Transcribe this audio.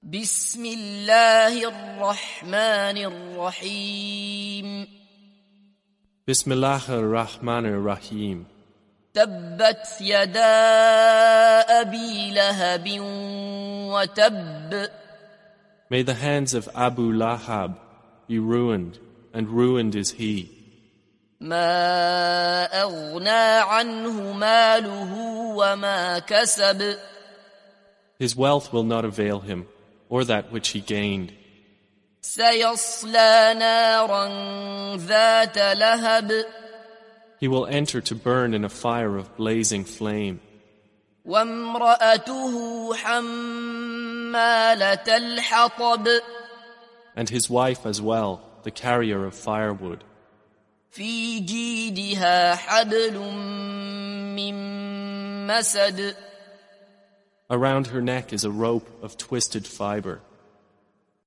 بسم الله الرحمن الرحيم Bismillah ar-Rahman ar-Rahim. تبت يدا أبي لهب وتب May the hands of Abu Lahab be ruined, and ruined is he. ما أغنى عنه ماله وما كسب His wealth will not avail him, or that which he gained. سيصلى نارا ذات لهب He will enter to burn in a fire of blazing flame. وامرأته حمالة الحطب And his wife as well, the carrier of firewood. في جيدها حبل من مسد Around her neck is a rope of twisted fiber.